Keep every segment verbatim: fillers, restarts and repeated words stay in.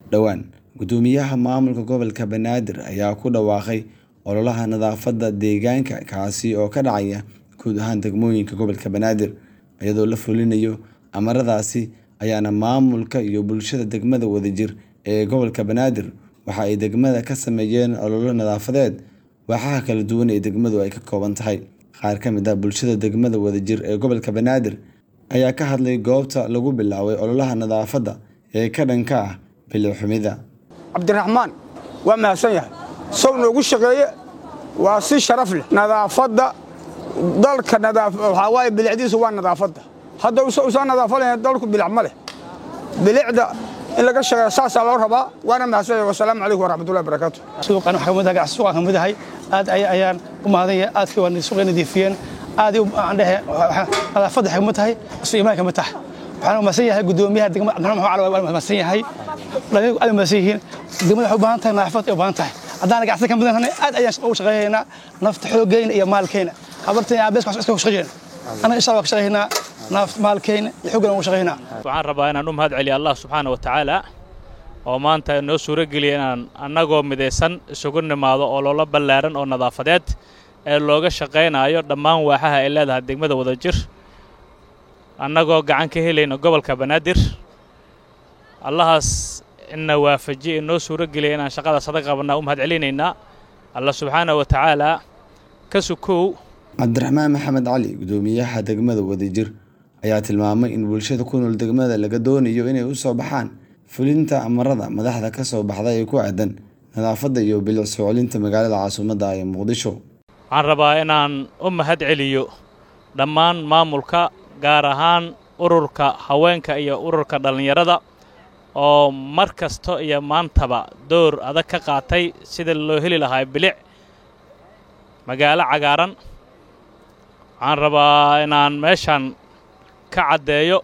dhawaan gudoomiyaha maamulka gobolka Banaadir ayaa ku dhawaaqay ololaha nadaafadda deegaanka kaasi oo ka dhacaya guud ahaan degmooyinka gobolka Banaadir iyadoo la fulinayo amaradaasi ayaana maamulka iyo bulshada degmada wadajir ee gobolka Banaadir waxa ay degmada ka sameeyeen ololo nadaafadeed waxaa kala duwan ee degmadu ay ka kooban tahay qaar ka mid ah bulshada degmada wadajir ee gobolka Banaadir ayaa ka hadlay goobta lagu bilaabay ololaha nadaafadda ee ka dhanka ah bilic xumida Cabdiraxmaan waa mahadsan yahay soo noogu shaqeeye waa si sharaf leh nadaafadda dalka nadaaf waxa way bilicdiisu waa nadaafadda hadda uu soo nadaafaleeyo dalku bilic ma leh bilicda in laga shaqeeyo saas loo rabaa waana mahadsan yahay wassalaamu calaykum waraxmatullaahi wabarakaatuh suuqan waxa kamid ah suuqan kamid ah aad ayaan u mahadnay aad ka waan suuqan nadiifiyeen aad u andhahe nadaafadda xigmad tahay iimaanka ma tahay waxaan mahadsan yahay gudoomiyaha degmada Cabdiraxmaan waa mahadsan yahay dhalinyaradu aad mahadsan yihiin degmada waxay u baahan tahay nadaafad ay u baahan tahay haddaan gacanta ka midnahay aad ayaan u shaqeeynaa nafta xooggeena iyo maalkeena habartay abees ka iska shaqeeyna ana insha Allah ka shaqeynaa nafta maalkeena iyo xooggeena u shaqeynaa waxaan rabaa inaan u mahad celiyo Allah subhanahu wa ta'ala oo maanta noo suura geliyay inaan annagoo midaysan isugu nimaado oo loola ballaaran oo nadaafadeed ee looga shaqeynayo dhammaan waaxaha ay leedahay degmada wadajir annagoo gacan ka helayna gobolka Banaadir Allahaas inna waafaji inoo suura geliyay inaan shaqada sadaqa qabnaa u mahad celinayna Allah subhanahu wa ta'ala ka sukow Cabdiraxmaan Maxamed Cali gudoomiyaha degmada wadajir ayaa tilmaamay in bulshada ku nool degmada laga doonayo inay u soo baxaan fulinta amarada madaxda ka soo baxday ee ku aadan nadaafadda iyo bilic soo celinta magaalada caasimadda ee Muqdisho waxaan rabaa inaan u mahad celiyo dhammaan maamulka gaar ahaan ururka haweenka iyo ururka dhalinyarada oo mar kasto iyo maantaba door adag ka qaatay sida loo heli lahaa bilic magaalo cagaaran waxaan rabaa inaan meeshan ka cadeeyo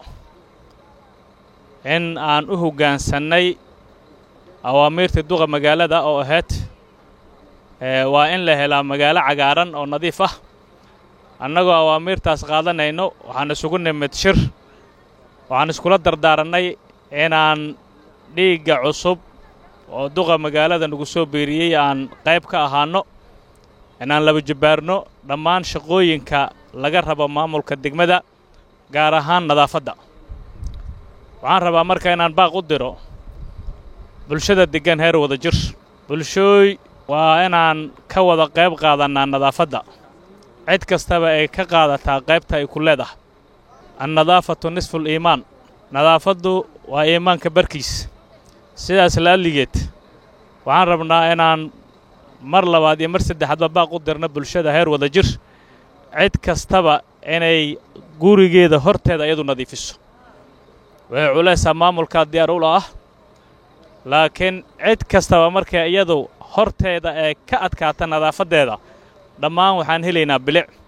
in aan u hoggaansanay awaamirta duqa magaalada oo ahayd ee waa in la helaa magaalo cagaaran oo nadiif ah annagoo awaamirtaas qaadanayno waxaan isugu nimid shir waxaan iskula dardaaranay inaan dhiigga cusub oo duqa magaalada nagu soo beeriyay aan qayb ka ahaano inaan laba jibaarno dhammaan shaqooyinka laga rabo maamulka degmada gaar ahaan nadaafadda waxaan rabaa marka inaan baaq u diro bulshada degan heer wadajir bulshooy waa inaan ka wada qayb qaadanaa nadaafadda cid kastaba ay ka qaadataa qaybta ay ku leedahay annadaafatu nisful iimaan nadaafaddu waa iimaanka barkiis sidaas laaligeed waxaan rabnaa inaan mar labaad iyo mar saddexaadba baaq u dirno bulshada heer wadajir cid kastaba inay gurigeeda horteeda iyadu nadiifiso waxay culaysaa maamulka diyaar u ah laakiin cid kastaba markay iyadu horteeda ee ka adkaata nadaafaddeeda dhammaan waxaan helaynaa bilic